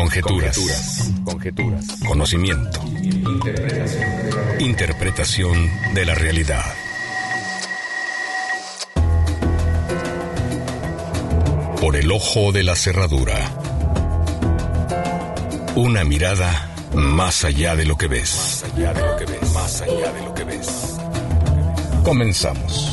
Conjeturas. Conocimiento. Interpretación de la realidad. Por el ojo de la cerradura. Una mirada más allá de lo que ves. Más allá de lo que ves. Comenzamos.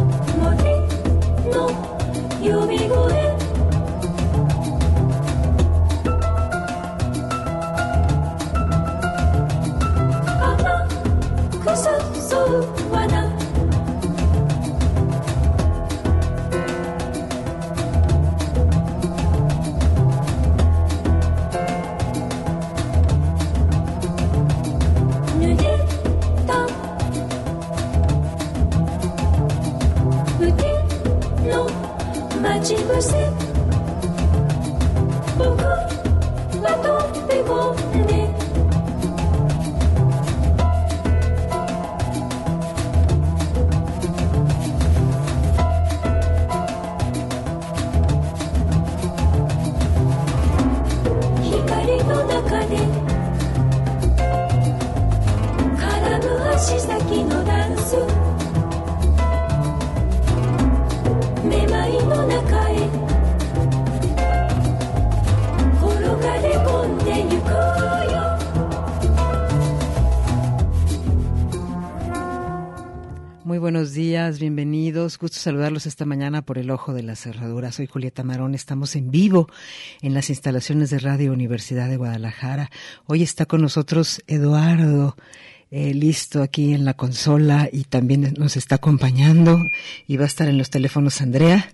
Muy buenos días, bienvenidos. Gusto saludarlos esta mañana por el ojo de la cerradura. Soy Julieta Marón, estamos en vivo en las instalaciones de Radio Universidad de Guadalajara. Hoy está con nosotros Eduardo, listo aquí en la consola y también nos está acompañando y va a estar en los teléfonos Andrea.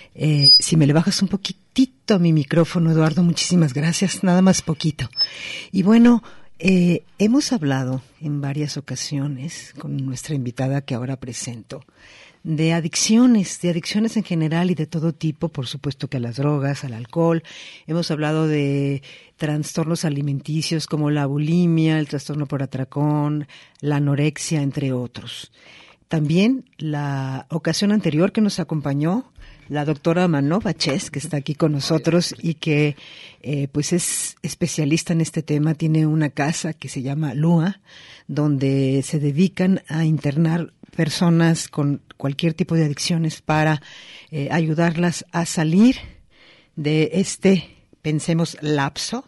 Si me le bajas un poquitito a mi micrófono, Eduardo, muchísimas gracias, nada más poquito. Y bueno, hemos hablado en varias ocasiones con nuestra invitada que ahora presento de adicciones en general y de todo tipo, por supuesto que a las drogas, al alcohol. Hemos hablado de trastornos alimenticios como la bulimia, el trastorno por atracón, la anorexia, entre otros. También la ocasión anterior que nos acompañó la doctora Manova Ches, que está aquí con nosotros y que pues es especialista en este tema, tiene una casa que se llama Lua, donde se dedican a internar personas con cualquier tipo de adicciones para ayudarlas a salir de pensemos, lapso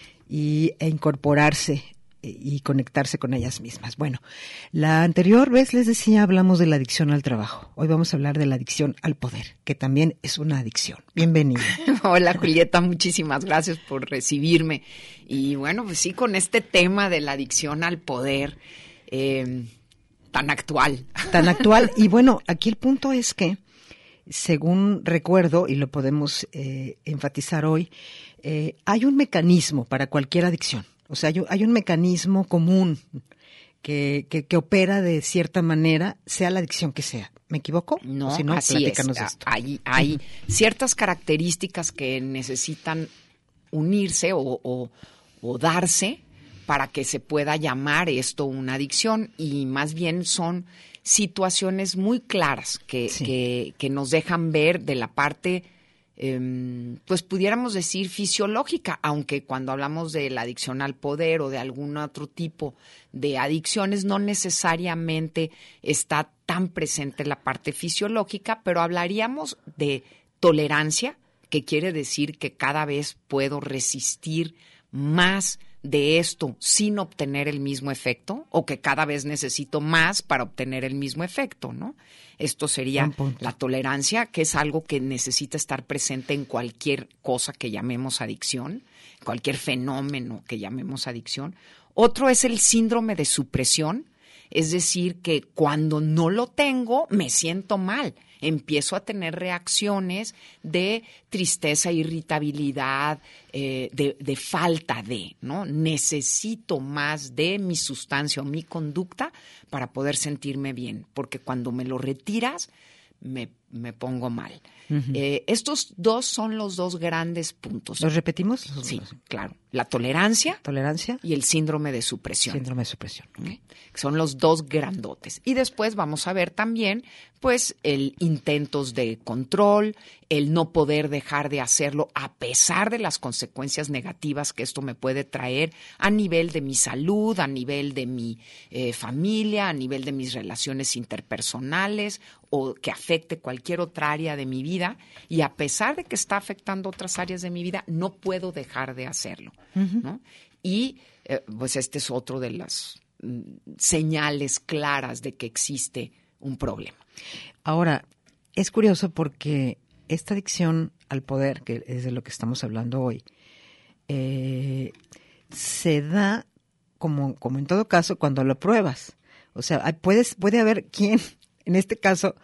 e incorporarse y conectarse con ellas mismas. Bueno, la anterior vez les decía, hablamos de la adicción al trabajo. Hoy vamos a hablar de la adicción al poder, que también es una adicción. Bienvenida. Hola, Julieta, muchísimas gracias por recibirme. Y bueno, pues sí, con este tema de la adicción al poder, tan actual. Tan actual. Y bueno, aquí el punto es que, según recuerdo, y lo podemos enfatizar hoy, hay un mecanismo para cualquier adicción. O sea, hay un mecanismo común que opera de cierta manera, sea la adicción que sea. ¿Me equivoco? No, o si no, así es. Esto. Hay ciertas características que necesitan unirse o darse para que se pueda llamar esto una adicción, y más bien son situaciones muy claras que nos dejan ver de la parte pues pudiéramos decir fisiológica, aunque cuando hablamos de la adicción al poder o de algún otro tipo de adicciones no necesariamente está tan presente la parte fisiológica, pero hablaríamos de tolerancia, que quiere decir que cada vez puedo resistir más de esto sin obtener el mismo efecto, o que cada vez necesito más para obtener el mismo efecto, ¿no? Esto sería la tolerancia, que es algo que necesita estar presente en cualquier cosa que llamemos adicción, cualquier fenómeno que llamemos adicción. Otro es el síndrome de supresión, es decir, que cuando no lo tengo me siento mal. Empiezo a tener reacciones de tristeza, irritabilidad, de falta de, ¿no? Necesito más de mi sustancia o mi conducta para poder sentirme bien, porque cuando me lo retiras, me me pongo mal. Estos dos son los dos grandes puntos. ¿Los repetimos? Sí, claro. La tolerancia y el síndrome de supresión. Síndrome de supresión. ¿Okay? Son los dos grandotes. Y después vamos a ver también, pues, el intentos de control, el no poder dejar de hacerlo a pesar de las consecuencias negativas que esto me puede traer a nivel de mi salud, a nivel de mi familia, a nivel de mis relaciones interpersonales o que afecte cualquier otra área de mi vida. Y a pesar de que está afectando otras áreas de mi vida, no puedo dejar de hacerlo, ¿no? Y pues este es otro de las señales claras de que existe un problema. Ahora, es curioso porque esta adicción al poder, que es de lo que estamos hablando hoy, se da como en todo caso cuando lo pruebas. O sea, puede haber quien, en este caso,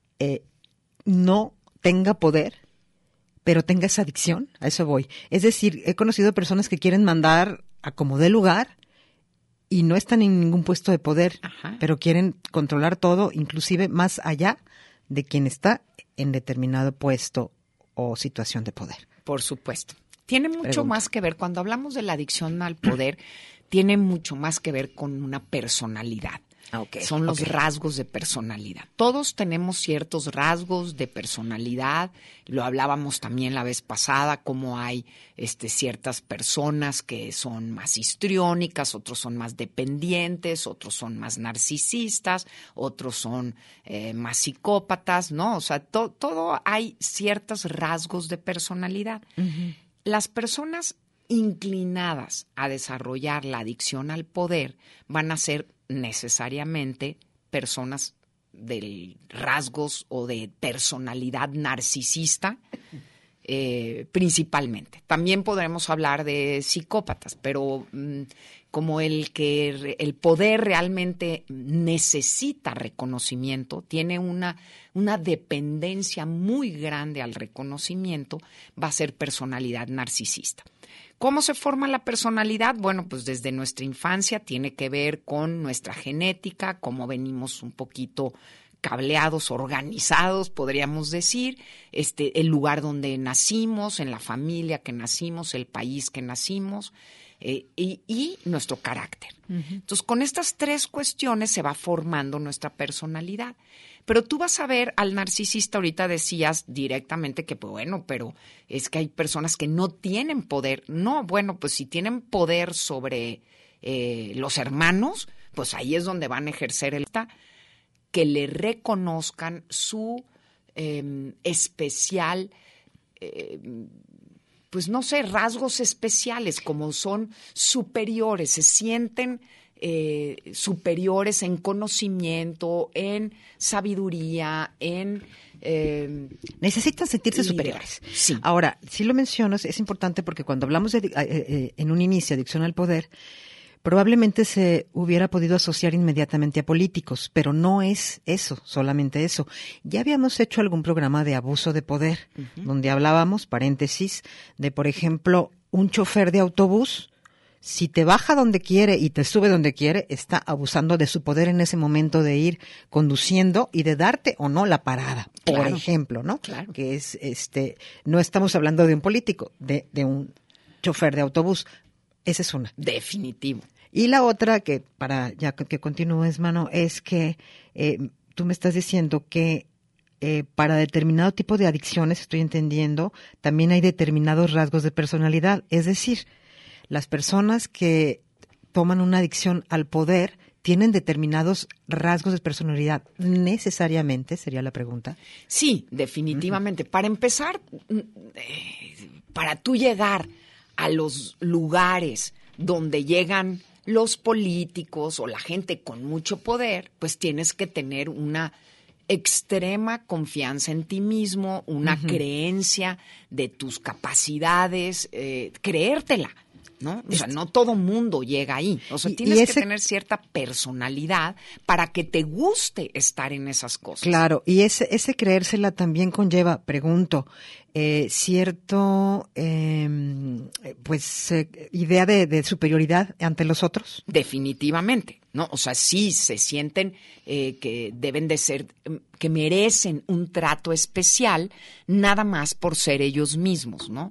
no tenga poder, pero tenga esa adicción, a eso voy. Es decir, he conocido personas que quieren mandar a como dé lugar y no están en ningún puesto de poder, pero quieren controlar todo, inclusive más allá de quien está en determinado puesto o situación de poder. Por supuesto. Tiene mucho más que ver, cuando hablamos de la adicción al poder, tiene mucho más que ver con una personalidad. Son los rasgos de personalidad. Todos tenemos ciertos rasgos de personalidad. Lo hablábamos también la vez pasada, cómo hay ciertas personas que son más histriónicas, otros son más dependientes, otros son más narcisistas, otros son más psicópatas, ¿no? O sea, todo hay ciertos rasgos de personalidad. Uh-huh. Las personas inclinadas a desarrollar la adicción al poder van a ser necesariamente personas de rasgos o de personalidad narcisista, principalmente. También podremos hablar de psicópatas, pero como el poder realmente necesita reconocimiento, tiene una dependencia muy grande al reconocimiento, va a ser personalidad narcisista. ¿Cómo se forma la personalidad? Bueno, pues desde nuestra infancia tiene que ver con nuestra genética, cómo venimos un poquito cableados, organizados, podríamos decir, el lugar donde nacimos, en la familia que nacimos, el país que nacimos, y nuestro carácter. Uh-huh. Entonces, con estas tres cuestiones se va formando nuestra personalidad. Pero tú vas a ver al narcisista, ahorita decías directamente que, pues bueno, pero es que hay personas que no tienen poder. No, bueno, pues si tienen poder sobre los hermanos, pues ahí es donde van a ejercer que le reconozcan su especial, pues no sé, rasgos especiales, como son superiores, se sienten superiores en conocimiento, en sabiduría, en... necesitan sentirse superiores. Sí. Ahora, si lo mencionas, es importante porque cuando hablamos de, en un inicio, adicción al poder, probablemente se hubiera podido asociar inmediatamente a políticos, pero no es eso, solamente eso. Ya habíamos hecho algún programa de abuso de poder, uh-huh, donde hablábamos, paréntesis, de, por ejemplo, un chofer de autobús. Si te baja donde quiere y te sube donde quiere, está abusando de su poder en ese momento de ir conduciendo y de darte o no la parada, por ejemplo, ¿no? Claro. Que es, no estamos hablando de un político, de un chofer de autobús. Esa es una. Definitivo. Y la otra, que para ya que continúes, Mano, es que tú me estás diciendo que para determinado tipo de adicciones, estoy entendiendo, también hay determinados rasgos de personalidad. Es decir, las personas que toman una adicción al poder tienen determinados rasgos de personalidad. ¿Necesariamente? Sería la pregunta. Sí, definitivamente. Uh-huh. Para empezar, para tú llegar a los lugares donde llegan los políticos o la gente con mucho poder, pues tienes que tener una extrema confianza en ti mismo, una uh-huh, creencia de tus capacidades, creértela. ¿no? O sea, no todo mundo llega ahí. O sea, tienes que tener cierta personalidad para que te guste estar en esas cosas. Claro, y ese creérsela también conlleva, pregunto, cierto, idea de superioridad ante los otros. Definitivamente, ¿no? O sea, sí se sienten que deben de ser, que merecen un trato especial nada más por ser ellos mismos, ¿no?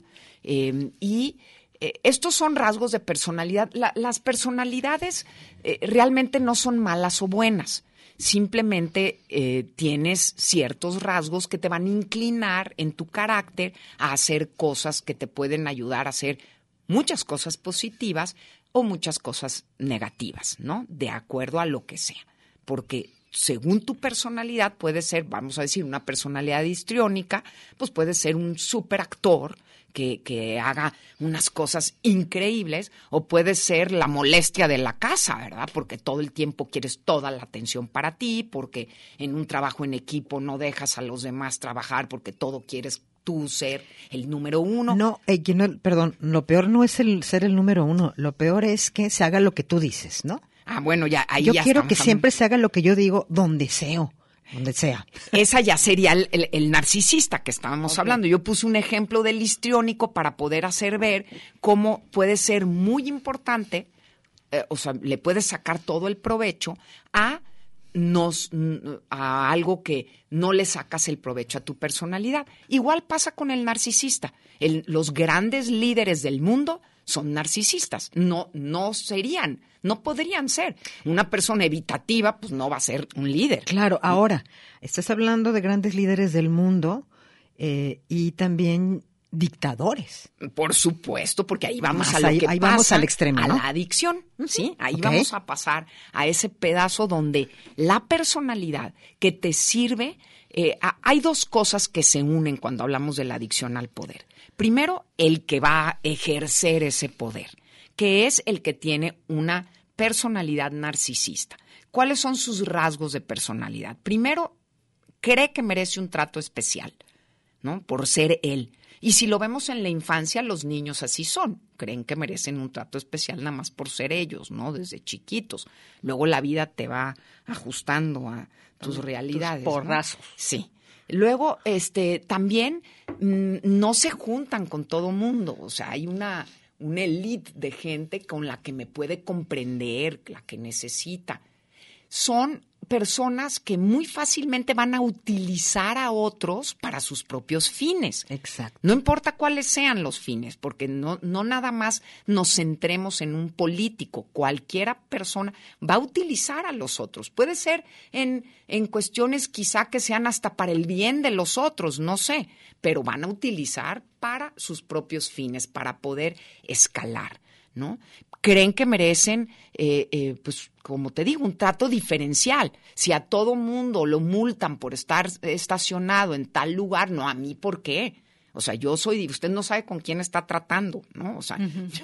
Estos son rasgos de personalidad. Las personalidades realmente no son malas o buenas. Simplemente tienes ciertos rasgos que te van a inclinar en tu carácter a hacer cosas que te pueden ayudar a hacer muchas cosas positivas o muchas cosas negativas, ¿no? De acuerdo a lo que sea. Porque según tu personalidad puede ser, vamos a decir, una personalidad histriónica, pues puede ser un superactor que haga unas cosas increíbles, o puede ser la molestia de la casa, ¿verdad? Porque todo el tiempo quieres toda la atención para ti, porque en un trabajo en equipo no dejas a los demás trabajar porque todo quieres tú ser el número uno. No, perdón, lo peor no es el ser el número uno, lo peor es que se haga lo que tú dices, ¿no? Ah, bueno, ya ahí yo ya quiero que estamos siempre se haga lo que yo digo, donde sea. Esa ya sería el narcisista que estábamos hablando. Yo puse un ejemplo del histriónico para poder hacer ver cómo puede ser muy importante, o sea, le puedes sacar todo el provecho a algo que no le sacas el provecho a tu personalidad. Igual pasa con el narcisista. Los grandes líderes del mundo son narcisistas. No podrían ser. Una persona evitativa, pues no va a ser un líder. Claro, ahora, estás hablando de grandes líderes del mundo y también dictadores. Por supuesto, porque ahí vamos vamos al extremo, ¿no? A la adicción, ¿sí? Ahí vamos a pasar a ese pedazo donde la personalidad que te sirve, hay dos cosas que se unen cuando hablamos de la adicción al poder. Primero, el que va a ejercer ese poder, que es el que tiene una personalidad narcisista. ¿Cuáles son sus rasgos de personalidad? Primero, cree que merece un trato especial, ¿no? Por ser él. Y si lo vemos en la infancia, los niños así son. Creen que merecen un trato especial nada más por ser ellos, ¿no? Desde chiquitos. Luego la vida te va ajustando a tus realidades. Tus porrazos. ¿No? Sí. Luego, también no se juntan con todo mundo. O sea, hay una élite de gente con la que me puede comprender, la que necesita. Son personas que muy fácilmente van a utilizar a otros para sus propios fines. Exacto. No importa cuáles sean los fines, porque no nada más nos centremos en un político. Cualquiera persona va a utilizar a los otros. Puede ser en cuestiones quizá que sean hasta para el bien de los otros, no sé, pero van a utilizar para sus propios fines, para poder escalar, ¿no? Creen que merecen, pues, como te digo, un trato diferencial. Si a todo mundo lo multan por estar estacionado en tal lugar, no, a mí, ¿por qué? O sea, usted no sabe con quién está tratando, ¿no? O sea,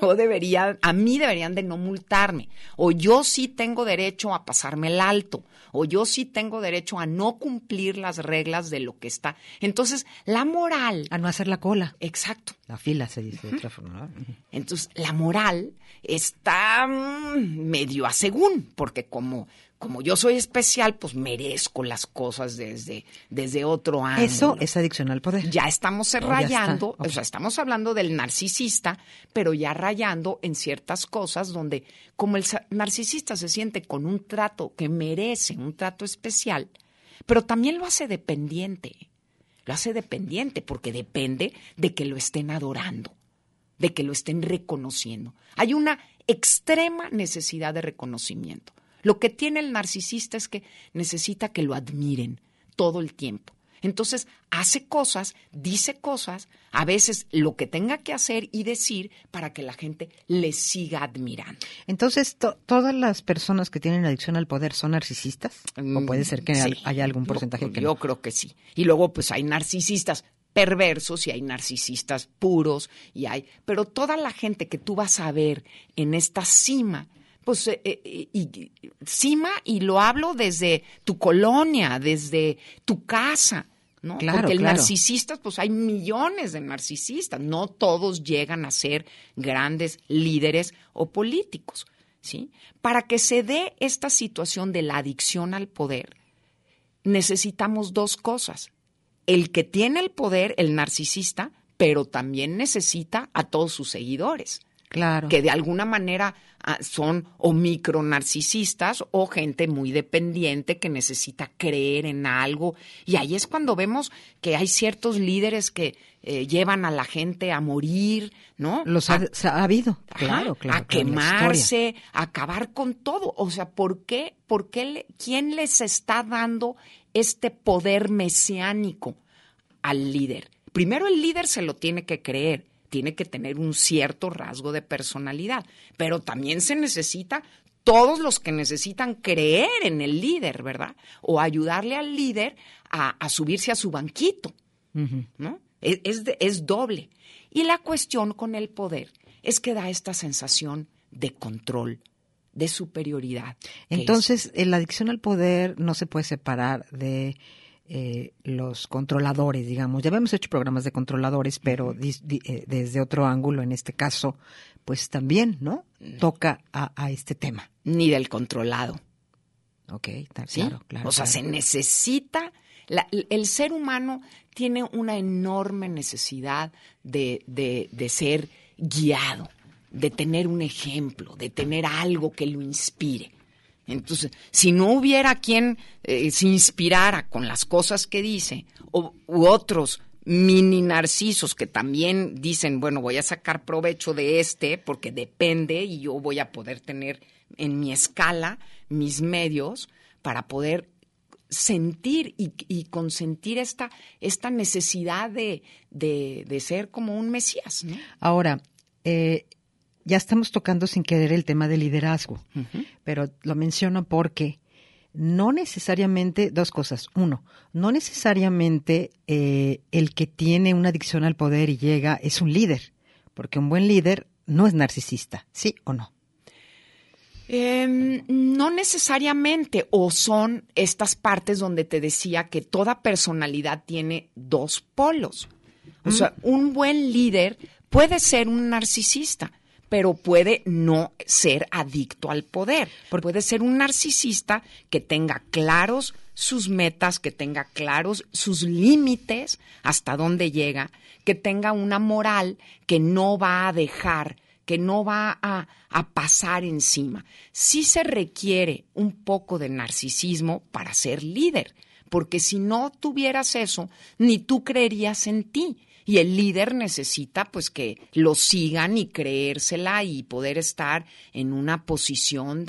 a mí deberían de no multarme. O yo sí tengo derecho a pasarme el alto. O yo sí tengo derecho a no cumplir las reglas de lo que está. Entonces, la moral... A no hacer la cola. Exacto. La fila se dice de otra forma, ¿no? Entonces, la moral está medio a según, porque como yo soy especial, pues merezco las cosas desde otro ángulo. Eso es adicción al poder. Ya estamos rayando, o sea, estamos hablando del narcisista, pero ya rayando en ciertas cosas donde, como el narcisista se siente con un trato que merece un trato especial, pero también lo hace dependiente. Lo hace dependiente porque depende de que lo estén adorando, de que lo estén reconociendo. Hay una extrema necesidad de reconocimiento. Lo que tiene el narcisista es que necesita que lo admiren todo el tiempo. Entonces, hace cosas, dice cosas, a veces lo que tenga que hacer y decir para que la gente le siga admirando. Entonces, ¿todas las personas que tienen adicción al poder son narcisistas? ¿O puede ser que sí. haya algún porcentaje que no? Yo creo que sí. Y luego, pues, hay narcisistas perversos y hay narcisistas puros pero toda la gente que tú vas a ver en esta cima, pues cima, y lo hablo desde tu colonia, desde tu casa, ¿no? Claro, porque el claro. narcisistas, pues hay millones de narcisistas, no todos llegan a ser grandes líderes o políticos, ¿sí? Para que se dé esta situación de la adicción al poder, necesitamos dos cosas. El que tiene el poder, el narcisista, pero también necesita a todos sus seguidores. Claro. Que de alguna manera son o micronarcisistas o gente muy dependiente que necesita creer en algo. Y ahí es cuando vemos que hay ciertos líderes que llevan a la gente a morir, ¿no? Los ha habido, claro, claro. A quemarse, a acabar con todo. O sea, ¿por qué quién les está dando este poder mesiánico al líder? Primero el líder se lo tiene que creer. Tiene que tener un cierto rasgo de personalidad, pero también se necesita todos los que necesitan creer en el líder, ¿verdad? O ayudarle al líder a subirse a su banquito, ¿no? Es doble. Y la cuestión con el poder es que da esta sensación de control, de superioridad. Entonces, la adicción al poder no se puede separar de los controladores, digamos. Ya habíamos hecho programas de controladores, pero desde otro ángulo, en este caso, pues también, ¿no? Toca a este tema. Ni del controlado. Ok, ¿sí? Claro. O sea, se necesita... el ser humano tiene una enorme necesidad de ser guiado, de tener un ejemplo, de tener algo que lo inspire. Entonces, si no hubiera quien se inspirara con las cosas que dice, u otros mini narcisos que también dicen, bueno, voy a sacar provecho de porque depende y yo voy a poder tener en mi escala mis medios para poder sentir y consentir esta necesidad de ser como un mesías, ¿no? Ahora, ya estamos tocando sin querer el tema del liderazgo, pero lo menciono porque no necesariamente, dos cosas. Uno, no necesariamente el que tiene una adicción al poder y llega es un líder, porque un buen líder no es narcisista, ¿sí o no? No necesariamente, o son estas partes donde te decía que toda personalidad tiene dos polos. O sea, un buen líder puede ser un narcisista, pero puede no ser adicto al poder. Puede ser un narcisista que tenga claros sus metas, que tenga claros sus límites, hasta dónde llega, que tenga una moral que no va a dejar, que no va a pasar encima. Sí se requiere un poco de narcisismo para ser líder, porque si no tuvieras eso, ni tú creerías en ti. Y el líder necesita pues que lo sigan y creérsela y poder estar en una posición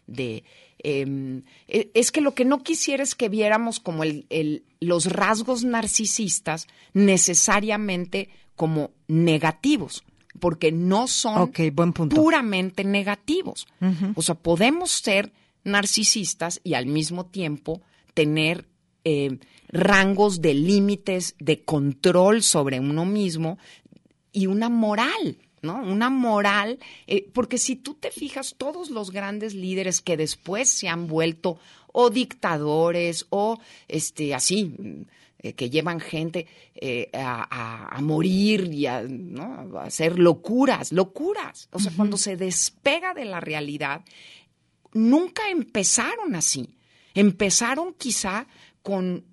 es que lo que no quisiera es que viéramos como los rasgos narcisistas necesariamente como negativos, porque no son puramente negativos. O sea, podemos ser narcisistas y al mismo tiempo tener rangos de límites de control sobre uno mismo y una moral, ¿no? Una moral, porque si tú te fijas, todos los grandes líderes que después se han vuelto o dictadores o así, que llevan gente a morir y ¿no? a hacer locuras. O sea, cuando se despega de la realidad, nunca empezaron así. Empezaron quizá con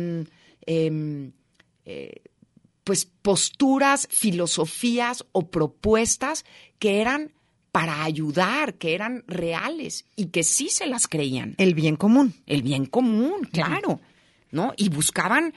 pues posturas, filosofías o propuestas que eran para ayudar, que eran reales y que sí se las creían. El bien común. El bien común, claro, ¿no? Y buscaban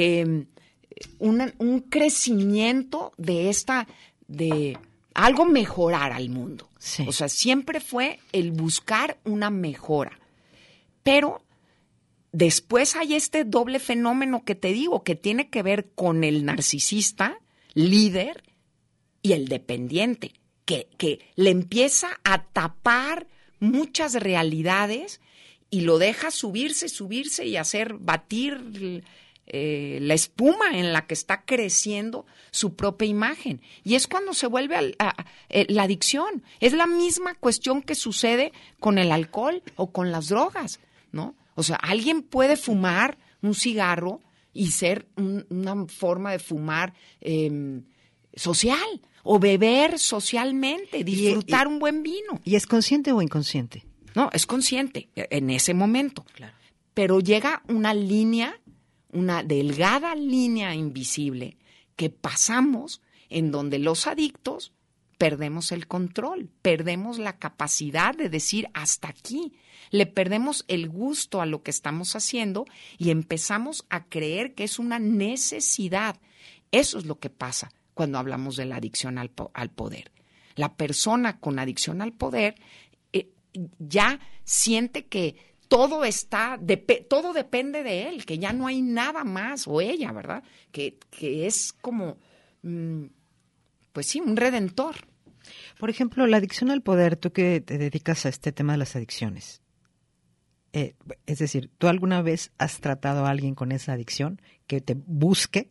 un crecimiento de algo mejorar al mundo. Sí. O sea, siempre fue el buscar una mejora. Pero después hay este doble fenómeno que te digo, que tiene que ver con el narcisista, líder, y el dependiente, que le empieza a tapar muchas realidades y lo deja subirse y hacer batir la espuma en la que está creciendo su propia imagen. Y es cuando se vuelve la adicción. Es la misma cuestión que sucede con el alcohol o con las drogas, ¿no? O sea, alguien puede fumar un cigarro y ser una forma de fumar social o beber socialmente, disfrutar un buen vino. ¿Y es consciente o inconsciente? No, es consciente en ese momento. Claro. Pero llega una línea, una delgada línea invisible que pasamos en donde los adictos perdemos el control, perdemos la capacidad de decir hasta aquí, le perdemos el gusto a lo que estamos haciendo y empezamos a creer que es una necesidad. Eso es lo que pasa cuando hablamos de la adicción al poder. La persona con adicción al poder ya siente que todo todo depende de él, que ya no hay nada más, o ella, ¿verdad? Que es como, pues sí, un redentor. Por ejemplo, la adicción al poder, tú que te dedicas a este tema de las adicciones, es decir, ¿tú alguna vez has tratado a alguien con esa adicción que te busque?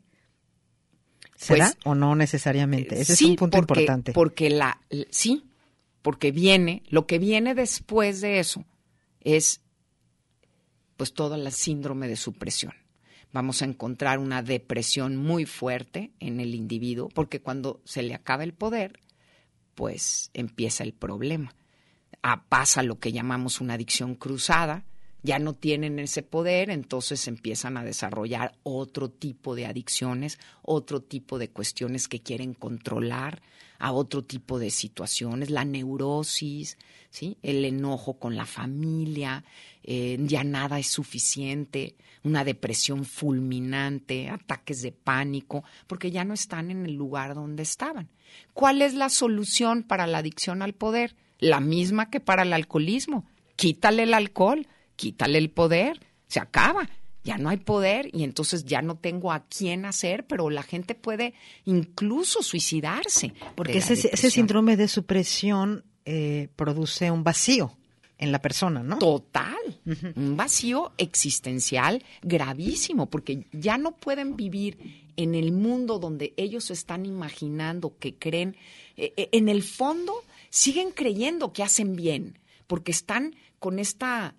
¿Será o no necesariamente? Ese sí, es un punto importante. Sí, porque lo que viene después de eso es pues todo el síndrome de supresión. Vamos a encontrar una depresión muy fuerte en el individuo, porque cuando se le acaba el poder, pues empieza el problema. Pasa lo que llamamos una adicción cruzada, ya no tienen ese poder, entonces empiezan a desarrollar otro tipo de adicciones, otro tipo de cuestiones que quieren controlar, a otro tipo de situaciones, la neurosis, ¿sí? El enojo con la familia, ya nada es suficiente, una depresión fulminante, ataques de pánico, porque ya no están en el lugar donde estaban. ¿Cuál es la solución para la adicción al poder? La misma que para el alcoholismo. Quítale el alcohol, quítale el poder, se acaba. Ya no hay poder y entonces ya no tengo a quién hacer, pero la gente puede incluso suicidarse. Porque ese síndrome de supresión produce un vacío en la persona, ¿no? Total, un vacío existencial gravísimo, porque ya no pueden vivir en el mundo donde ellos están imaginando, que creen, en el fondo siguen creyendo que hacen bien, porque están con esta...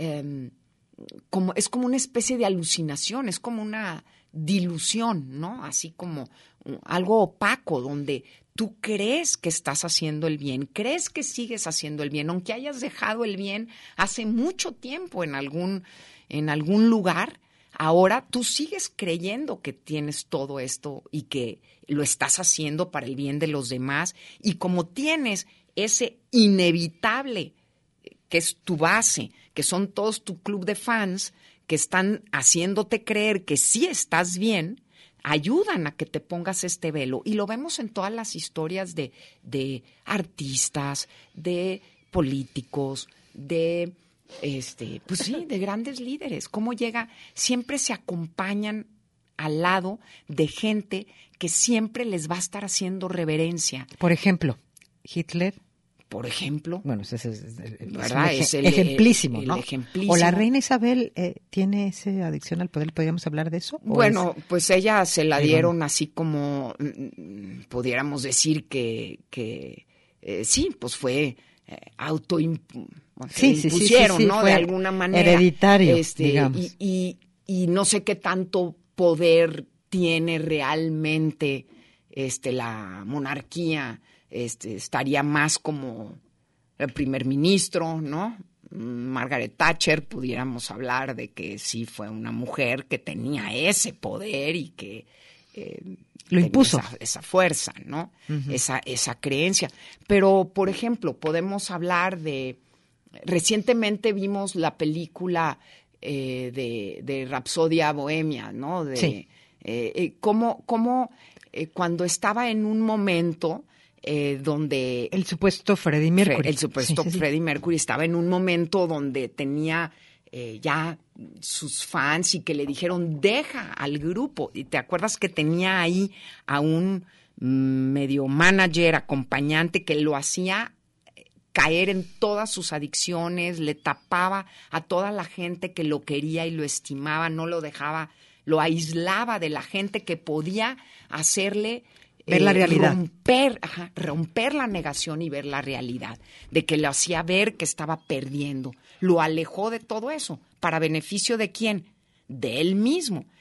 es como una especie de alucinación, es como una dilución, ¿no? Así como algo opaco donde tú crees que estás haciendo el bien, crees que sigues haciendo el bien, aunque hayas dejado el bien hace mucho tiempo en algún lugar, ahora tú sigues creyendo que tienes todo esto y que lo estás haciendo para el bien de los demás, y como tienes ese inevitable que es tu base, que son todos tu club de fans que están haciéndote creer que sí estás bien, ayudan a que te pongas este velo. Y lo vemos en todas las historias de artistas, de políticos, de pues sí, de grandes líderes. Cómo siempre se acompañan al lado de gente que siempre les va a estar haciendo reverencia. Por ejemplo, Hitler. Por ejemplo. Bueno, ese es ¿verdad? Es el ejemplísimo, ¿no? El ejemplísimo. ¿O la reina Isabel tiene esa adicción al poder? ¿Podríamos hablar de eso? Bueno, pues ella se la dieron así como, pudiéramos decir que sí, pues fue impusieron, sí, ¿no? De alguna manera. Hereditario, digamos. Y no sé qué tanto poder tiene realmente la monarquía. Estaría más como el primer ministro, ¿no? Margaret Thatcher, pudiéramos hablar de que sí fue una mujer que tenía ese poder y que lo impuso. Esa fuerza, ¿no? Uh-huh. Esa creencia. Pero, por ejemplo, podemos hablar recientemente vimos la película de Rapsodia Bohemia, ¿no? Sí. Cómo cuando estaba en un momento donde... El supuesto Freddie Mercury. Freddie Mercury estaba en un momento donde tenía ya sus fans y que le dijeron, deja al grupo. Y te acuerdas que tenía ahí a un medio manager, acompañante, que lo hacía caer en todas sus adicciones, le tapaba a toda la gente que lo quería y lo estimaba, no lo dejaba, lo aislaba de la gente que podía hacerle... ver la realidad. Romper la negación y ver la realidad, de que lo hacía ver que estaba perdiendo. Lo alejó de todo eso. ¿Para beneficio de quién? De él mismo.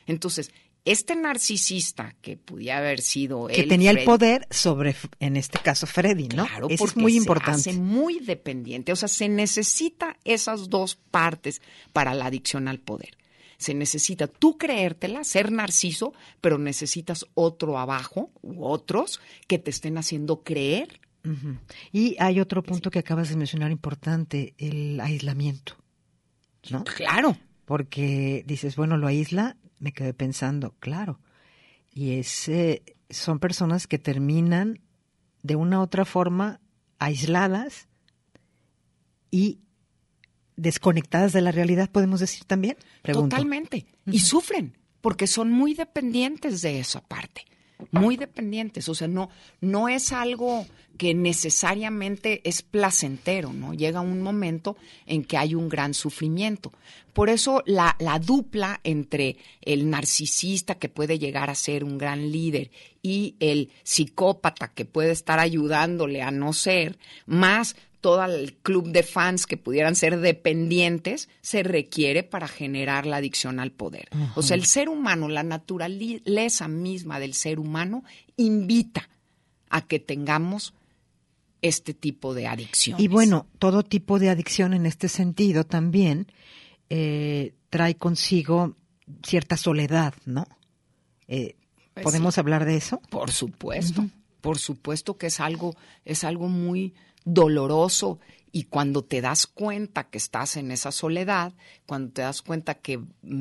Entonces, este narcisista que pudiera haber sido que tenía el poder sobre, en este caso, Freddy, ¿no? Claro, eso porque es muy importante. se hace muy dependiente. O sea, se necesita esas dos partes para la adicción al poder. Se necesita tú creértela, ser narciso, pero necesitas otro abajo u otros que te estén haciendo creer. Uh-huh. Y hay otro punto que acabas de mencionar importante, el aislamiento, ¿no? Claro. Porque dices, bueno, lo aísla, me quedé pensando, claro. Y son personas que terminan de una u otra forma aisladas y desconectadas de la realidad, podemos decir también. Pregunto. Totalmente. Y sufren, porque son muy dependientes de esa parte. Muy dependientes. O sea, no es algo que necesariamente es placentero, ¿no? Llega un momento en que hay un gran sufrimiento. Por eso la dupla entre el narcisista, que puede llegar a ser un gran líder, y el psicópata, que puede estar ayudándole a no ser, más todo el club de fans que pudieran ser dependientes, se requiere para generar la adicción al poder. Uh-huh. O sea, el ser humano, la naturaleza misma del ser humano, invita a que tengamos este tipo de adicciones. Y bueno, todo tipo de adicción en este sentido también trae consigo cierta soledad, ¿no? ¿Podemos hablar de eso? Por supuesto. Uh-huh. Por supuesto que es algo muy doloroso, y cuando te das cuenta que estás en esa soledad, cuando te das cuenta que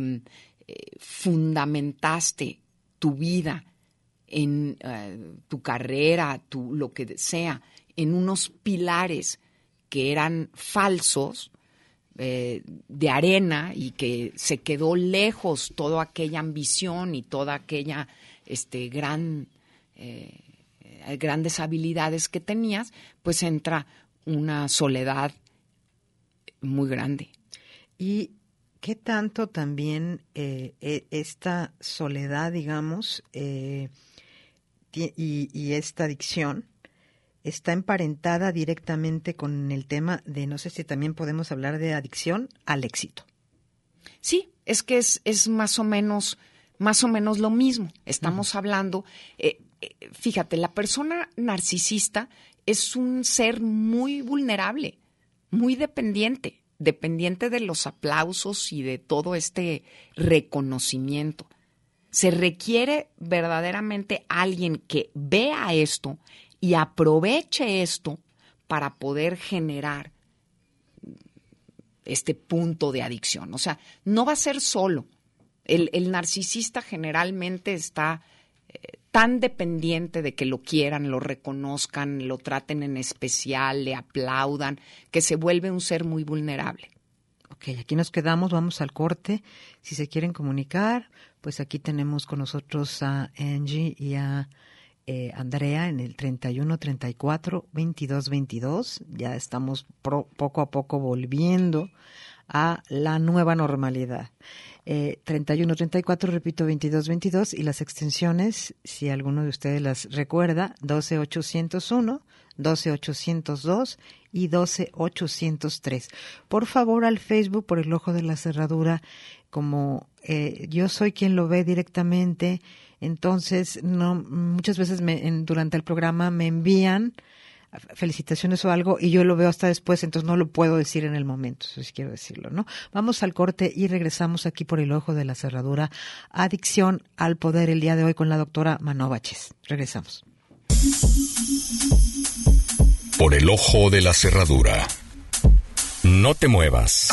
fundamentaste tu vida en tu carrera, lo que sea, en unos pilares que eran falsos, de arena, y que se quedó lejos toda aquella ambición y toda aquella grandes habilidades que tenías, pues entra una soledad muy grande. ¿Y qué tanto también esta soledad, digamos, y esta adicción está emparentada directamente con el tema de, no sé si también podemos hablar de adicción al éxito? Sí, es que es más o menos lo mismo. Estamos hablando... fíjate, la persona narcisista es un ser muy vulnerable, muy dependiente de los aplausos y de todo este reconocimiento. Se requiere verdaderamente alguien que vea esto y aproveche esto para poder generar este punto de adicción. O sea, no va a ser solo. El narcisista generalmente está tan dependiente de que lo quieran, lo reconozcan, lo traten en especial, le aplaudan, que se vuelve un ser muy vulnerable. Ok, aquí nos quedamos, vamos al corte. Si se quieren comunicar, pues aquí tenemos con nosotros a Angie y a Andrea en el 31 34 22 22. Ya estamos poco a poco volviendo a la nueva normalidad. 31 34, repito, 22 22, y las extensiones, si alguno de ustedes las recuerda, 12 801, 12 802 y 12 803. Por favor, al Facebook, por el ojo de la cerradura, como yo soy quien lo ve directamente, entonces no, muchas veces durante el programa me envían felicitaciones o algo y yo lo veo hasta después, entonces no lo puedo decir en el momento, eso sí quiero decirlo, ¿no? Vamos al corte y regresamos aquí por el ojo de la cerradura. Adicción al poder, el día de hoy con la doctora Manó Baches. Regresamos. Por el ojo de la cerradura. No te muevas.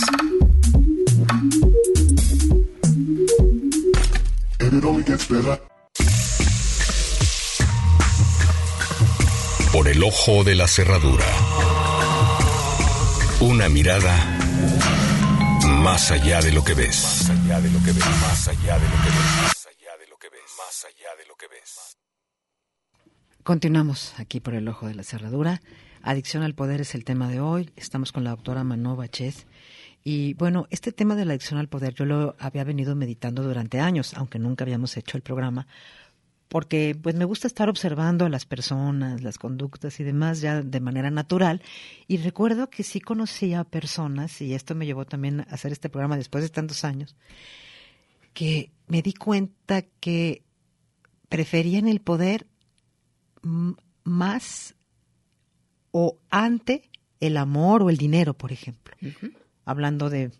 Por el ojo de la cerradura. Una mirada más allá de lo que ves. Más allá de lo que ves. Más allá de lo que ves. Más allá de lo que ves. Más allá de lo que ves. Continuamos aquí por el ojo de la cerradura. Adicción al poder es el tema de hoy. Estamos con la doctora Manó Baches. Y bueno, este tema de la adicción al poder yo lo había venido meditando durante años, aunque nunca habíamos hecho el programa, porque pues me gusta estar observando a las personas, las conductas y demás ya de manera natural. Y recuerdo que sí conocía personas, y esto me llevó también a hacer este programa después de tantos años, que me di cuenta que preferían el poder más o ante el amor o el dinero, por ejemplo. Uh-huh. Hablando de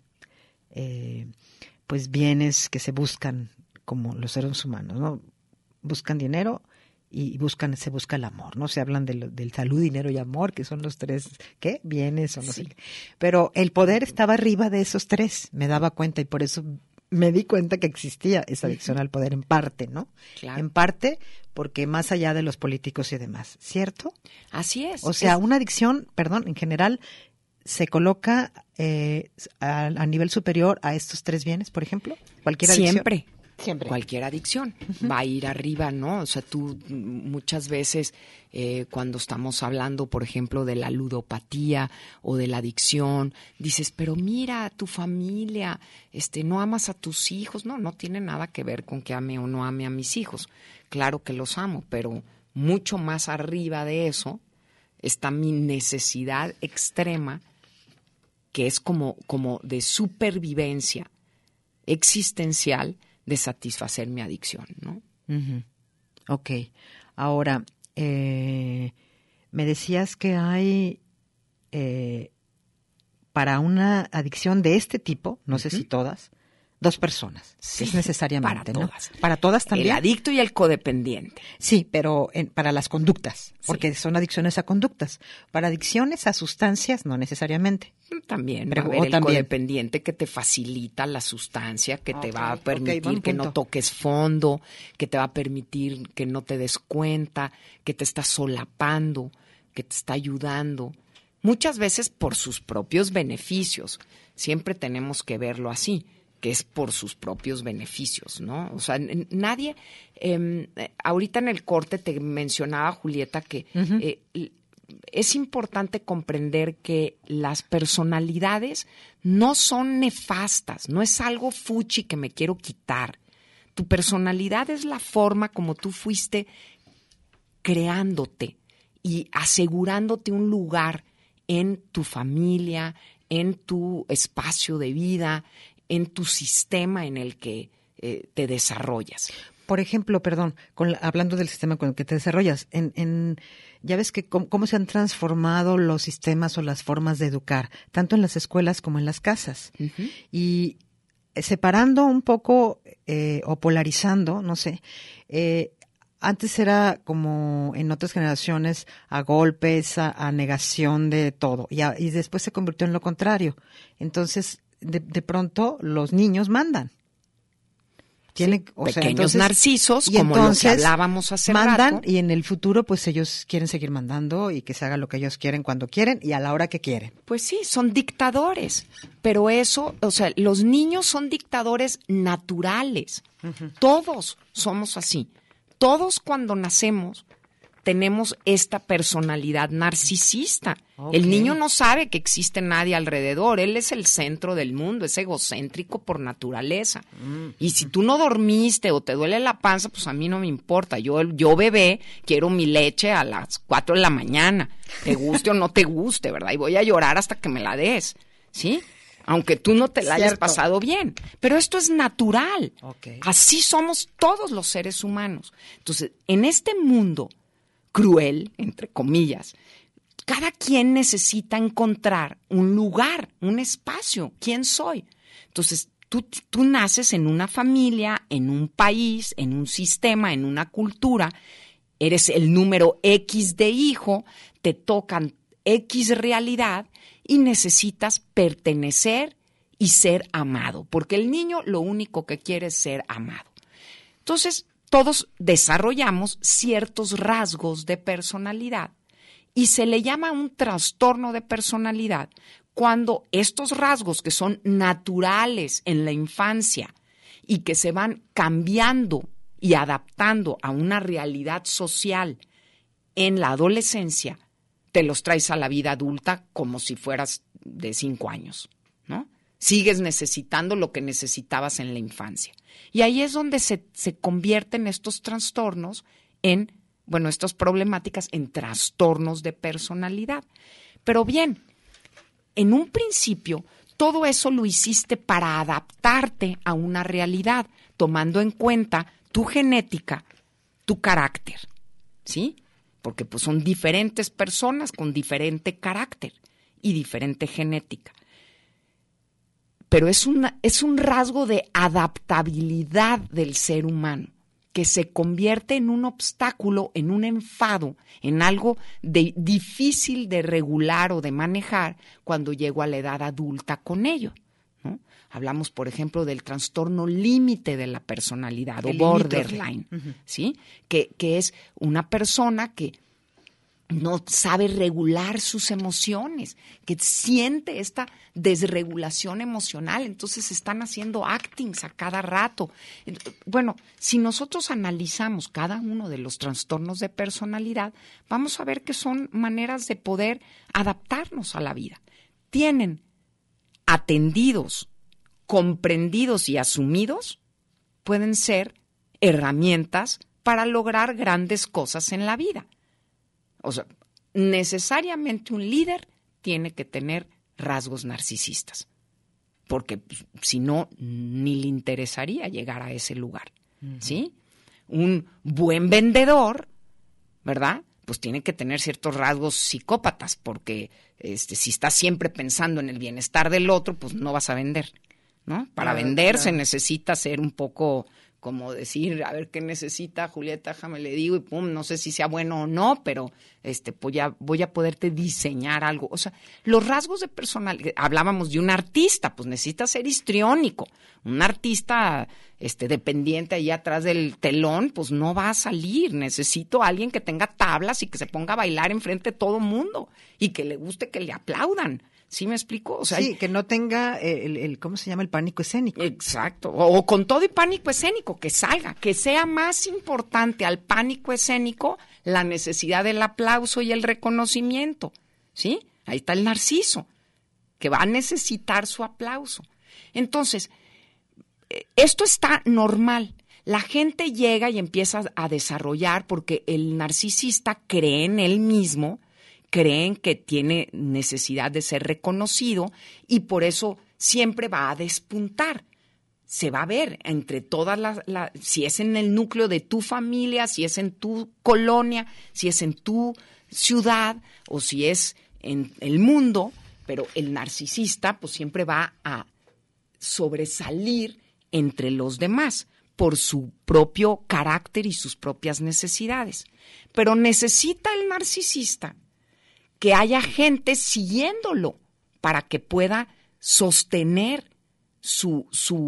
pues bienes que se buscan como los seres humanos, ¿no? Buscan dinero y se busca el amor, ¿no? Se hablan del salud, dinero y amor, que son los tres, ¿qué? Bienes o no sé qué. Pero el poder estaba arriba de esos tres, me daba cuenta, y por eso me di cuenta que existía esa adicción al poder en parte, ¿no? Claro. En parte porque más allá de los políticos y demás, ¿cierto? Así es. O sea, una adicción, en general, se coloca a nivel superior a estos tres bienes, por ejemplo. Cualquier adicción. Siempre. Cualquier adicción va a ir arriba, ¿no? O sea, tú muchas veces cuando estamos hablando, por ejemplo, de la ludopatía o de la adicción, dices, pero mira, tu familia, no amas a tus hijos. No tiene nada que ver con que ame o no ame a mis hijos. Claro que los amo, pero mucho más arriba de eso está mi necesidad extrema, que es como de supervivencia existencial, de satisfacer mi adicción, ¿no? Uh-huh. Ok. Ahora, me decías que hay, para una adicción de este tipo, no sé si todas, 2 personas. Sí, es necesariamente, para ¿no? Todas. Para todas también. El adicto y el codependiente. Sí, pero para las conductas, porque son adicciones a conductas. Para adicciones a sustancias, no necesariamente. También va a haber el codependiente que te facilita la sustancia, que te va a permitir que no toques fondo, que te va a permitir que no te des cuenta, que te está solapando, que te está ayudando. Muchas veces por sus propios beneficios. Siempre tenemos que verlo así, que es por sus propios beneficios, ¿no? O sea, nadie... ahorita en el corte te mencionaba, Julieta, que... Uh-huh. Es importante comprender que las personalidades no son nefastas, no es algo fuchi que me quiero quitar. Tu personalidad es la forma como tú fuiste creándote y asegurándote un lugar en tu familia, en tu espacio de vida, en tu sistema en el que te desarrollas. Por ejemplo, hablando del sistema con el que te desarrollas, ya ves que cómo se han transformado los sistemas o las formas de educar, tanto en las escuelas como en las casas. Uh-huh. Y separando un poco o polarizando, no sé, antes era como en otras generaciones a golpes, a negación de todo, y después se convirtió en lo contrario. Entonces, de pronto, los niños mandan. Pequeños narcisos, como los que hablábamos hace mandan, rato. Y en el futuro, pues ellos quieren seguir mandando y que se haga lo que ellos quieren, cuando quieren y a la hora que quieren. Pues sí, son dictadores. Pero eso, los niños son dictadores naturales. Uh-huh. Todos somos así. Todos cuando nacemos tenemos esta personalidad narcisista. Okay. El niño no sabe que existe nadie alrededor. Él es el centro del mundo, es egocéntrico por naturaleza. Y si tú no dormiste o te duele la panza, pues a mí no me importa. Yo bebé, quiero mi leche a las 4 de la mañana. Te guste o no te guste, ¿verdad? Y voy a llorar hasta que me la des, ¿sí? Aunque tú no te la hayas pasado bien. Pero esto es natural. Okay. Así somos todos los seres humanos. Entonces, en este mundo cruel, entre comillas, cada quien necesita encontrar un lugar, un espacio. ¿Quién soy? Entonces, tú naces en una familia, en un país, en un sistema, en una cultura. Eres el número X de hijo, te tocan X realidad y necesitas pertenecer y ser amado. Porque el niño lo único que quiere es ser amado. Entonces, todos desarrollamos ciertos rasgos de personalidad y se le llama un trastorno de personalidad cuando estos rasgos que son naturales en la infancia y que se van cambiando y adaptando a una realidad social en la adolescencia, te los traes a la vida adulta como si fueras de 5 años, ¿no? Sigues necesitando lo que necesitabas en la infancia. Y ahí es donde se convierten estos trastornos estas problemáticas en trastornos de personalidad. Pero bien, en un principio, todo eso lo hiciste para adaptarte a una realidad, tomando en cuenta tu genética, tu carácter, ¿sí? Porque pues son diferentes personas con diferente carácter y diferente genética. Pero es un rasgo de adaptabilidad del ser humano que se convierte en un obstáculo, en un enfado, en algo difícil de regular o de manejar cuando llego a la edad adulta con ello, ¿no? Hablamos, por ejemplo, del trastorno límite de la personalidad o borderline, ¿sí? Que es una persona que no sabe regular sus emociones, que siente esta desregulación emocional, entonces están haciendo actings a cada rato. Bueno, si nosotros analizamos cada uno de los trastornos de personalidad, vamos a ver que son maneras de poder adaptarnos a la vida. Tienen atendidos, comprendidos y asumidos, pueden ser herramientas para lograr grandes cosas en la vida. O sea, necesariamente un líder tiene que tener rasgos narcisistas, porque si no, ni le interesaría llegar a ese lugar, ¿sí? Un buen vendedor, ¿verdad? Pues tiene que tener ciertos rasgos psicópatas, porque si estás siempre pensando en el bienestar del otro, pues no vas a vender, ¿no? Para vender se necesita ser un poco, como decir, a ver qué necesita Julieta, déjame le digo, y pum, no sé si sea bueno o no, pero pues ya voy a poderte diseñar algo. O sea, los rasgos de personalidad, hablábamos de un artista, pues necesita ser histriónico. Un artista dependiente ahí atrás del telón, pues no va a salir. Necesito a alguien que tenga tablas y que se ponga a bailar enfrente de todo mundo y que le guste que le aplaudan. ¿Sí me explico? O sea, sí, que no tenga el ¿cómo se llama? El pánico escénico. Exacto. O con todo y pánico escénico, que salga. Que sea más importante al pánico escénico la necesidad del aplauso y el reconocimiento. ¿Sí? Ahí está el narciso, que va a necesitar su aplauso. Entonces, esto está normal. La gente llega y empieza a desarrollar porque el narcisista cree en él mismo, creen que tiene necesidad de ser reconocido y por eso siempre va a despuntar. Se va a ver entre todas si es en el núcleo de tu familia, si es en tu colonia, si es en tu ciudad o si es en el mundo, pero el narcisista pues siempre va a sobresalir entre los demás por su propio carácter y sus propias necesidades. Pero necesita el narcisista que haya gente siguiéndolo para que pueda sostener su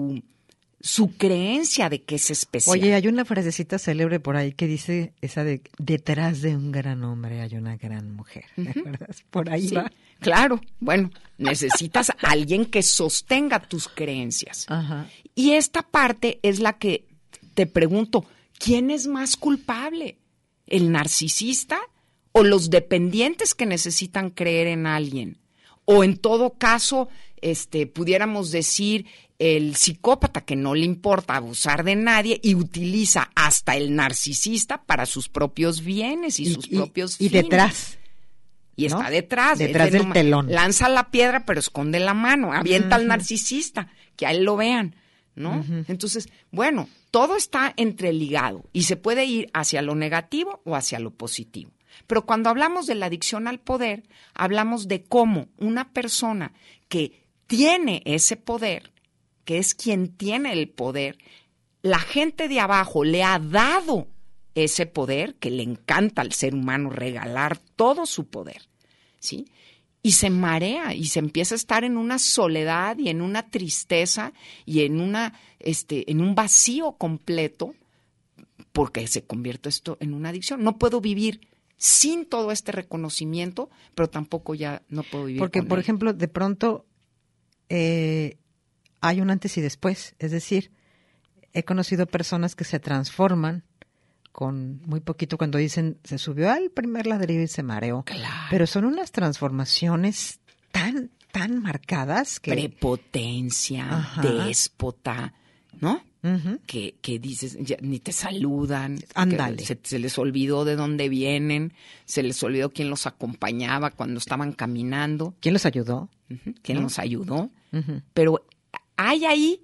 creencia de que es especial. Oye, hay una frasecita célebre por ahí que dice esa de detrás de un gran hombre hay una gran mujer. ¿Verdad? Por ahí sí, va. Claro. Bueno, necesitas a alguien que sostenga tus creencias. Ajá. Y esta parte es la que te pregunto, ¿quién es más culpable? ¿El narcisista o los dependientes que necesitan creer en alguien? O en todo caso, pudiéramos decir el psicópata que no le importa abusar de nadie y utiliza hasta el narcisista para sus propios bienes y sus propios fines. Y detrás. Y ¿no? está detrás del telón. Lanza la piedra pero esconde la mano, avienta al narcisista, que a él lo vean, ¿no? Entonces, bueno, todo está entreligado y se puede ir hacia lo negativo o hacia lo positivo. Pero cuando hablamos de la adicción al poder, hablamos de cómo una persona que tiene ese poder, que es quien tiene el poder, la gente de abajo le ha dado ese poder, que le encanta al ser humano regalar todo su poder, ¿sí? Y se marea y se empieza a estar en una soledad y en una tristeza y en un vacío completo, porque se convierte esto en una adicción. No puedo vivir sin todo este reconocimiento, pero tampoco ya no puedo vivir porque, con por él. ejemplo, de pronto hay un antes y después. Es decir, he conocido personas que se transforman con muy poquito cuando dicen se subió al primer ladrillo y se mareó. Claro. Pero son unas transformaciones tan marcadas que... Prepotencia, Ajá. déspota, ¿no? que dices, ya, ni te saludan. Ándale. Se les olvidó de dónde vienen, se les olvidó quién los acompañaba cuando estaban caminando. ¿Quién los ayudó? ¿Quién los ayudó? Pero hay ahí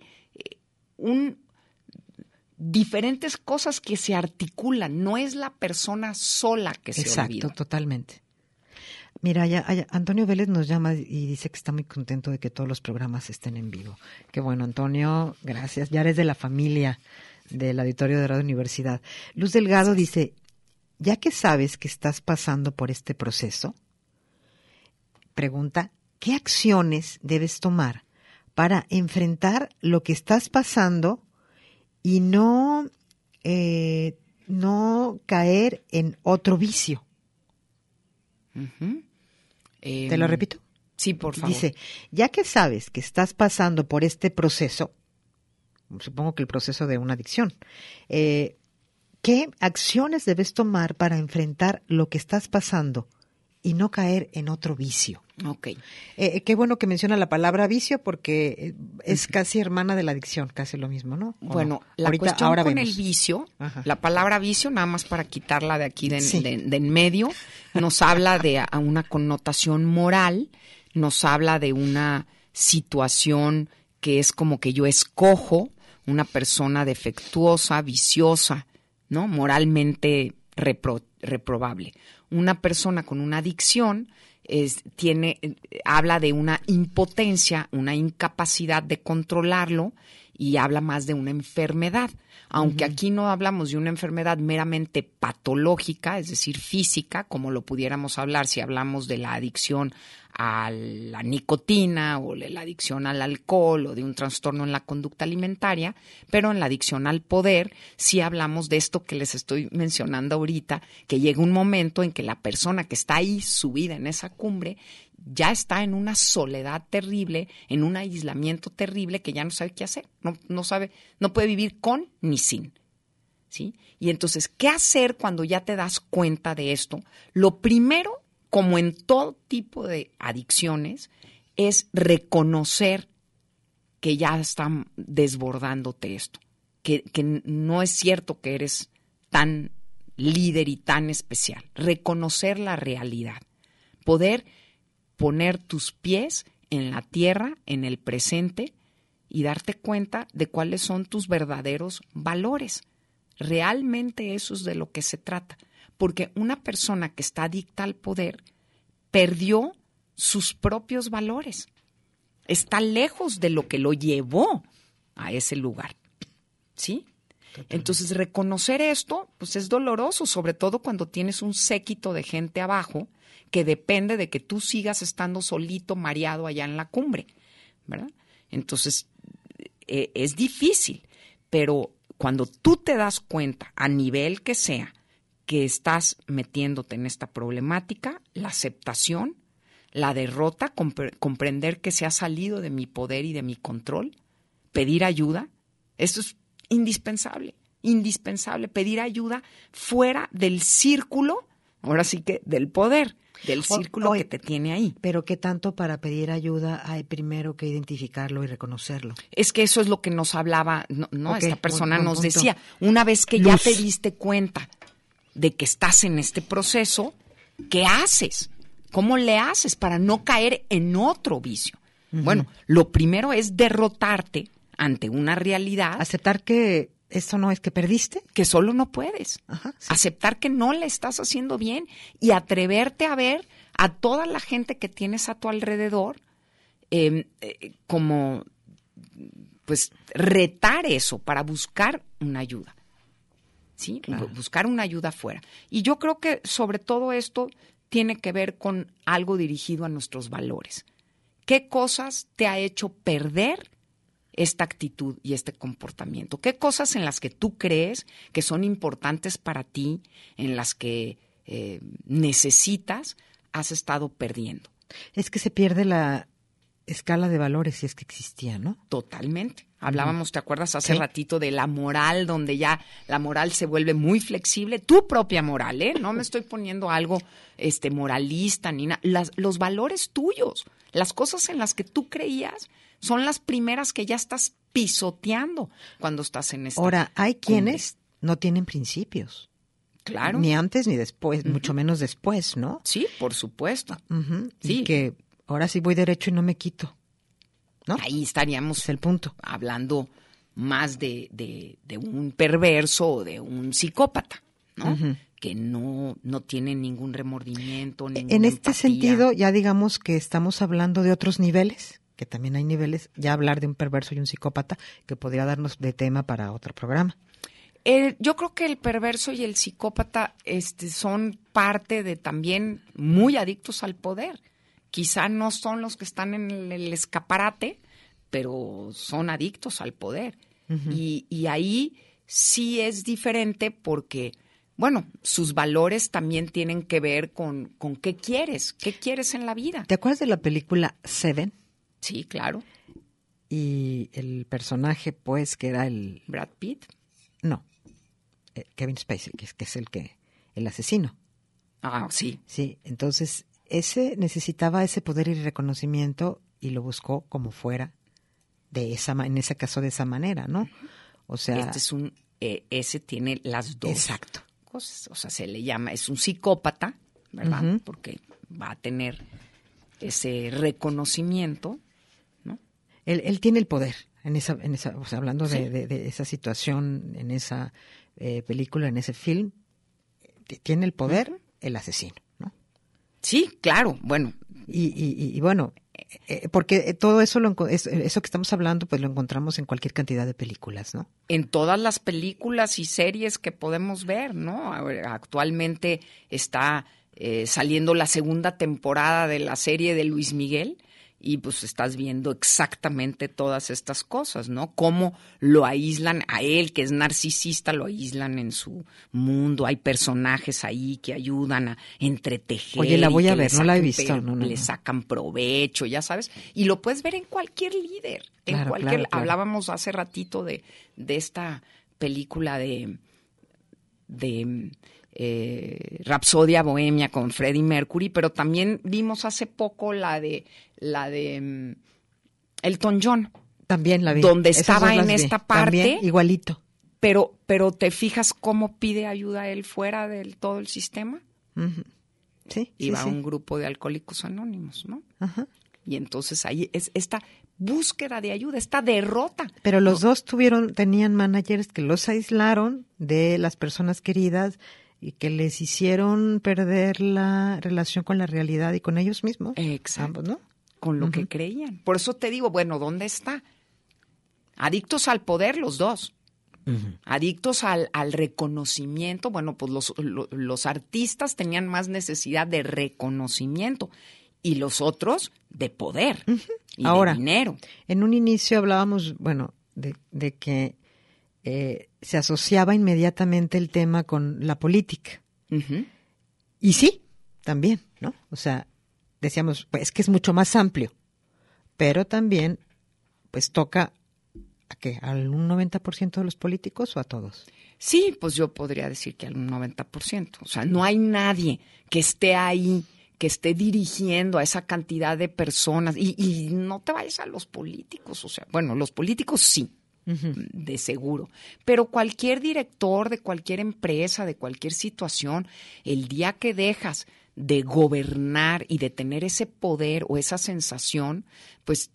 diferentes cosas que se articulan. No es la persona sola que se olvida. Exacto, totalmente. Mira, Antonio Vélez nos llama y dice que está muy contento de que todos los programas estén en vivo. Qué bueno, Antonio, gracias. Ya eres de la familia del auditorio de Radio Universidad. Luz Delgado dice, ya que sabes que estás pasando por este proceso, pregunta, ¿qué acciones debes tomar para enfrentar lo que estás pasando y no caer en otro vicio? ¿Te lo repito? Sí, por favor. Dice, ya que sabes que estás pasando por este proceso, supongo que el proceso de una adicción, ¿qué acciones debes tomar para enfrentar lo que estás pasando y no caer en otro vicio? Ok. Qué bueno que menciona la palabra vicio porque es casi hermana de la adicción, casi lo mismo, ¿no? Bueno, no? la Ahorita, cuestión ahora con vemos. el vicio, Ajá. la palabra vicio, nada más para quitarla de aquí Sí. de en medio, nos habla de a una connotación moral, nos habla de una situación que es como que yo escojo una persona defectuosa, viciosa, ¿no? Moralmente reprobable. Una persona con una adicción habla de una impotencia, una incapacidad de controlarlo y habla más de una enfermedad. Aunque aquí no hablamos de una enfermedad meramente patológica, es decir, física, como lo pudiéramos hablar si hablamos de la adicción a la nicotina o de la adicción al alcohol o de un trastorno en la conducta alimentaria, pero en la adicción al poder sí hablamos de esto que les estoy mencionando ahorita, que llega un momento en que la persona que está ahí subida en esa cumbre ya está en una soledad terrible, en un aislamiento terrible que ya no sabe qué hacer, no sabe, no puede vivir con ni sin, ¿sí? Y entonces, ¿qué hacer cuando ya te das cuenta de esto? Lo primero, como en todo tipo de adicciones, es reconocer que ya están desbordándote esto, que no es cierto que eres tan líder y tan especial. Reconocer la realidad, poder poner tus pies en la tierra, en el presente, y darte cuenta de cuáles son tus verdaderos valores. Realmente eso es de lo que se trata. Porque una persona que está adicta al poder perdió sus propios valores. Está lejos de lo que lo llevó a ese lugar. ¿Sí? Totalmente. Entonces, reconocer esto, pues es doloroso, sobre todo cuando tienes un séquito de gente abajo que depende de que tú sigas estando solito, mareado allá en la cumbre, ¿verdad? Entonces, es difícil, pero cuando tú te das cuenta, a nivel que sea, que estás metiéndote en esta problemática, la aceptación, la derrota, comprender que se ha salido de mi poder y de mi control, pedir ayuda, esto es indispensable, pedir ayuda fuera del círculo, ahora sí que del poder, del círculo que te tiene ahí. Pero ¿qué tanto para pedir ayuda hay primero que identificarlo y reconocerlo? Es que eso es lo que nos hablaba, okay, esta persona nos decía, una vez que Luz. ya te diste cuenta de que estás en este proceso, ¿qué haces? ¿Cómo le haces para no caer en otro vicio? Uh-huh. Bueno, lo primero es derrotarte ante una realidad. Aceptar que esto no es que perdiste. Que solo no puedes. Ajá, sí. Aceptar que no le estás haciendo bien y atreverte a ver a toda la gente que tienes a tu alrededor como, pues, retar eso para buscar una ayuda. ¿Sí? Claro. Buscar una ayuda afuera. Y yo creo que sobre todo esto tiene que ver con algo dirigido a nuestros valores. ¿Qué cosas te ha hecho perder esta actitud y este comportamiento? ¿Qué cosas en las que tú crees que son importantes para ti, en las que necesitas, has estado perdiendo? Es que se pierde la escala de valores, si es que existía, ¿no? Totalmente. Hablábamos, ¿te acuerdas hace ratito de la moral, donde ya la moral se vuelve muy flexible? Tu propia moral, ¿eh? No me estoy poniendo algo moralista ni nada. Los valores tuyos, Las cosas en las que tú creías son las primeras que ya estás pisoteando cuando estás en esta Ahora, hay quienes no tienen principios. Claro. Ni antes ni después, mucho menos después, ¿no? Sí, por supuesto. Sí. Y que ahora sí voy derecho y no me quito, ¿no? Ahí estaríamos Es el punto. hablando más de un perverso o de un psicópata, ¿no? Que no tiene ningún remordimiento, ninguna En este empatía. sentido, ya digamos que estamos hablando de otros niveles, que también hay niveles, ya hablar de un perverso y un psicópata, que podría darnos de tema para otro programa. Yo creo que el perverso y el psicópata son parte de también muy adictos al poder. Quizá no son los que están en el escaparate, pero son adictos al poder. Y ahí sí es diferente porque, bueno, sus valores también tienen que ver con qué quieres en la vida. ¿Te acuerdas de la película Seven? Sí, claro. Y el personaje, pues, que era Brad Pitt. No, Kevin Spacey, que es el asesino. Ah, sí. Sí, entonces ese necesitaba ese poder y reconocimiento y lo buscó como fuera en ese caso de esa manera, ¿no? O sea, ese tiene las dos exacto. cosas. O sea, se le llama, es un psicópata, ¿verdad? Porque va a tener ese reconocimiento, ¿no? Él tiene el poder en esa, o sea, hablando Sí. de esa situación, en esa película, en ese film, tiene el poder el asesino, ¿no? Sí, claro, bueno. Y bueno, porque todo eso, eso que estamos hablando, pues lo encontramos en cualquier cantidad de películas, ¿no? En todas las películas y series que podemos ver, ¿no? Actualmente está saliendo la segunda temporada de la serie de Luis Miguel y pues estás viendo exactamente todas estas cosas, ¿no? Cómo lo aíslan a él, que es narcisista, lo aíslan en su mundo. Hay personajes ahí que ayudan a entretejer. Oye, la voy a que ver, no la he visto. No. Le sacan provecho, ya sabes. Y lo puedes ver en cualquier líder. Claro, claro. Hablábamos hace ratito de esta película de Rapsodia Bohemia con Freddie Mercury, pero también vimos hace poco la de Elton John. También la vi. Donde Esas estaba dos las en vi. esta parte. También, igualito. Pero te fijas cómo pide ayuda él fuera del todo el sistema. Sí. Y va a un grupo de alcohólicos anónimos, ¿no? Ajá. Y entonces ahí es esta búsqueda de ayuda, esta derrota. Pero los dos tenían managers que los aislaron de las personas queridas y que les hicieron perder la relación con la realidad y con ellos mismos. Exacto. Ambos, ¿no? Con lo que creían. Por eso te digo, bueno, ¿dónde está? Adictos al poder los dos. Adictos al reconocimiento. Bueno, pues los artistas tenían más necesidad de reconocimiento y los otros de poder y Ahora, de dinero. En un inicio hablábamos, bueno, de que se asociaba inmediatamente el tema con la política. Y sí, también, ¿no? O sea, decíamos, pues es que es mucho más amplio, pero también, pues toca ¿a qué? ¿Al un 90% de los políticos o a todos? Sí, pues yo podría decir que al 90%. O sea, no hay nadie que esté ahí, que esté dirigiendo a esa cantidad de personas. Y no te vayas a los políticos. O sea, bueno, los políticos sí, de seguro. Pero cualquier director de cualquier empresa, de cualquier situación, el día que dejas de gobernar y de tener ese poder o esa sensación, pues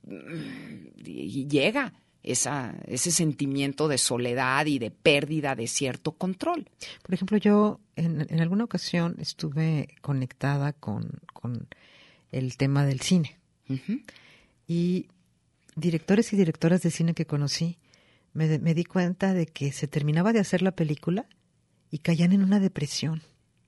llega ese sentimiento de soledad y de pérdida de cierto control. Por ejemplo, yo en alguna ocasión estuve conectada con el tema del cine. Y directores y directoras de cine que conocí, me di cuenta de que se terminaba de hacer la película y caían en una depresión.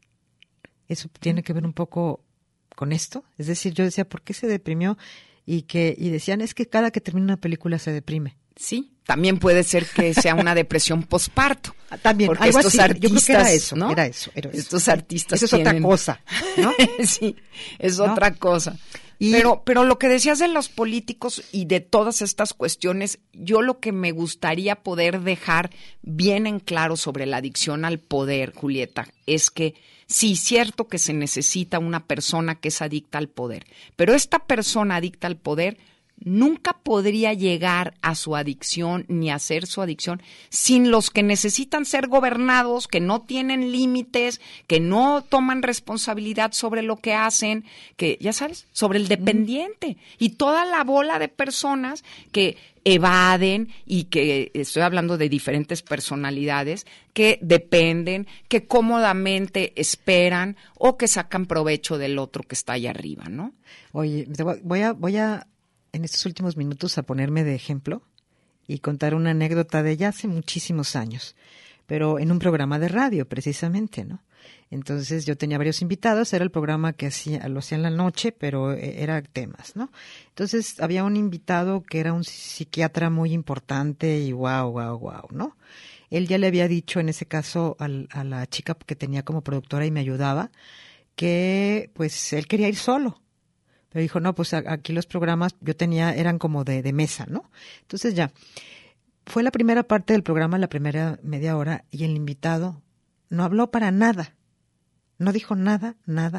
Eso tiene que ver un poco con esto. Es decir, yo decía, ¿por qué se deprimió? Y decían, es que cada que termina una película se deprime. Sí, también puede ser que sea una depresión posparto. También, porque algo estos así. artistas, yo creo que era eso, ¿no? Era eso. Estos artistas eso es otra cosa, ¿no? Sí, es otra cosa. Pero lo que decías de los políticos y de todas estas cuestiones, yo lo que me gustaría poder dejar bien en claro sobre la adicción al poder, Julieta, es que sí, cierto que se necesita una persona que es adicta al poder, pero esta persona adicta al poder nunca podría llegar a su adicción ni a hacer su adicción sin los que necesitan ser gobernados, que no tienen límites, que no toman responsabilidad sobre lo que hacen, que, ya sabes, sobre el dependiente y toda la bola de personas que evaden y que, estoy hablando de diferentes personalidades, que dependen, que cómodamente esperan o que sacan provecho del otro que está allá arriba, ¿no? Oye, voy a en estos últimos minutos a ponerme de ejemplo y contar una anécdota de ya hace muchísimos años, pero en un programa de radio precisamente, ¿no? Entonces yo tenía varios invitados, era el programa que lo hacía en la noche, pero era temas, ¿no? Entonces había un invitado que era un psiquiatra muy importante y wow, ¿no? Él ya le había dicho en ese caso a la chica que tenía como productora y me ayudaba, que pues él quería ir solo. Pero dijo, no, pues aquí los programas eran como de mesa, ¿no? Entonces ya, fue la primera parte del programa, la primera media hora, y el invitado no habló para nada. No dijo nada.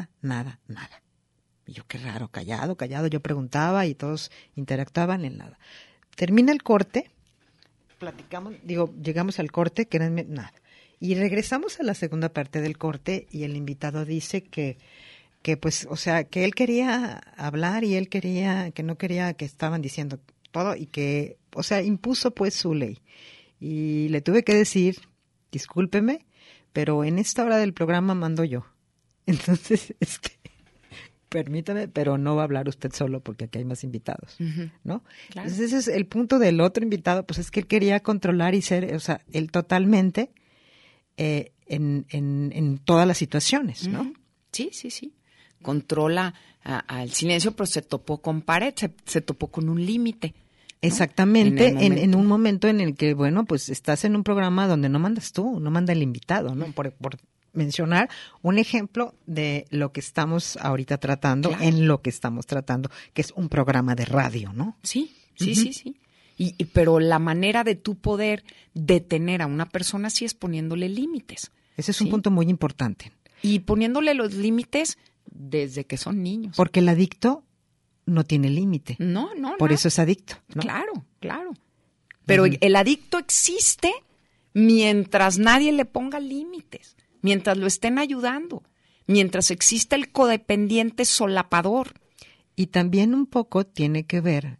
Y yo, qué raro, callado, yo preguntaba y todos interactuaban en nada. Termina el corte, llegamos al corte, que era nada. Y regresamos a la segunda parte del corte y el invitado dice que pues, o sea, que él quería hablar y que no quería que estaban diciendo todo y que, o sea, impuso pues su ley. Y le tuve que decir, discúlpeme, pero en esta hora del programa mando yo. Entonces, permítame, pero no va a hablar usted solo porque aquí hay más invitados, ¿no? Claro. Entonces, ese es el punto del otro invitado, pues es que él quería controlar y ser, o sea, él totalmente en todas las situaciones, ¿no? Sí. Controla al silencio, pero se topó con pared, se topó con un límite, ¿no? Exactamente, en un momento en el que, bueno, pues estás en un programa donde no mandas tú, no manda el invitado, ¿no? Por mencionar un ejemplo de lo que estamos ahorita tratando, claro, en lo que estamos tratando, que es un programa de radio, ¿no? Sí. Pero la manera de tú poder detener a una persona sí es poniéndole límites. Ese es un punto muy importante. Y poniéndole los límites desde que son niños. Porque el adicto no tiene límite. No. Por eso es adicto, ¿no? Claro. Pero el adicto existe mientras nadie le ponga límites, mientras lo estén ayudando, mientras exista el codependiente solapador. Y también un poco tiene que ver,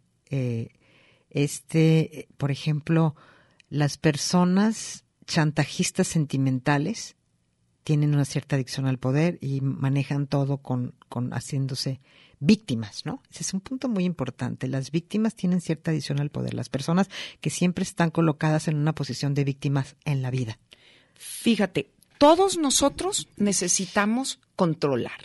por ejemplo, las personas chantajistas sentimentales tienen una cierta adicción al poder y manejan todo con haciéndose víctimas, ¿no? Ese es un punto muy importante. Las víctimas tienen cierta adicción al poder. Las personas que siempre están colocadas en una posición de víctimas en la vida. Fíjate, todos nosotros necesitamos controlar.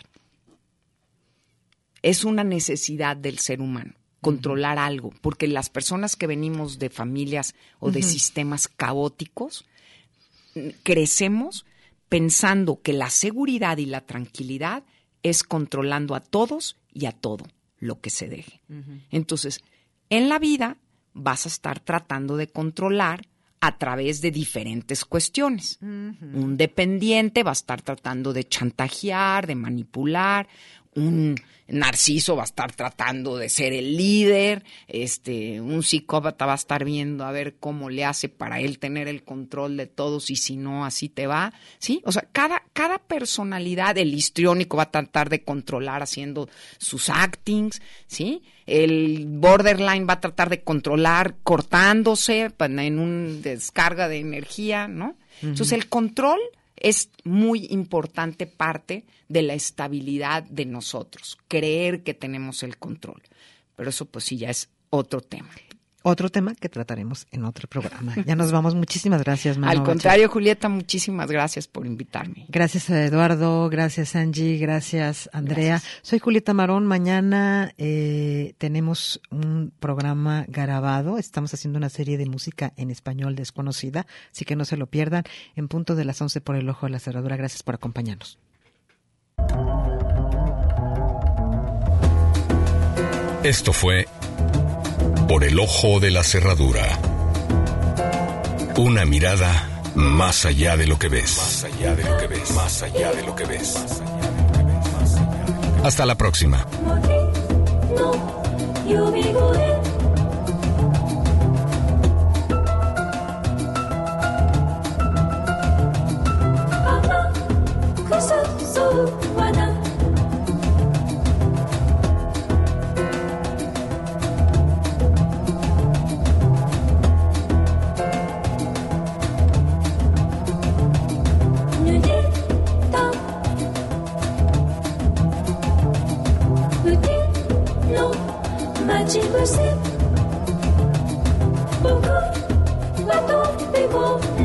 Es una necesidad del ser humano, controlar algo, porque las personas que venimos de familias o de sistemas caóticos, crecemos pensando que la seguridad y la tranquilidad es controlando a todos y a todo lo que se deje. Entonces, en la vida vas a estar tratando de controlar a través de diferentes cuestiones. Un dependiente va a estar tratando de chantajear, de manipular. Un narciso va a estar tratando de ser el líder, un psicópata va a estar viendo a ver cómo le hace para él tener el control de todos y si no, así te va, ¿sí? O sea, cada personalidad, el histriónico va a tratar de controlar haciendo sus actings, ¿sí? El borderline va a tratar de controlar cortándose en una descarga de energía, ¿no? Entonces, el control es muy importante parte de la estabilidad de nosotros, creer que tenemos el control. Pero eso pues sí ya es otro tema. Otro tema que trataremos en otro programa. Ya nos vamos. Muchísimas gracias, Manu. Al contrario, Julieta, muchísimas gracias por invitarme. Gracias a Eduardo, gracias Angie, gracias Andrea. Gracias. Soy Julieta Marón. Mañana tenemos un programa grabado. Estamos haciendo una serie de música en español desconocida, así que no se lo pierdan. En punto de las 11 por el ojo de la cerradura. Gracias por acompañarnos. Esto fue Por el Ojo de la Cerradura. Una mirada más allá de lo que ves. Más allá de lo que ves. Más allá de lo que ves. Hasta la próxima. Beaucoup,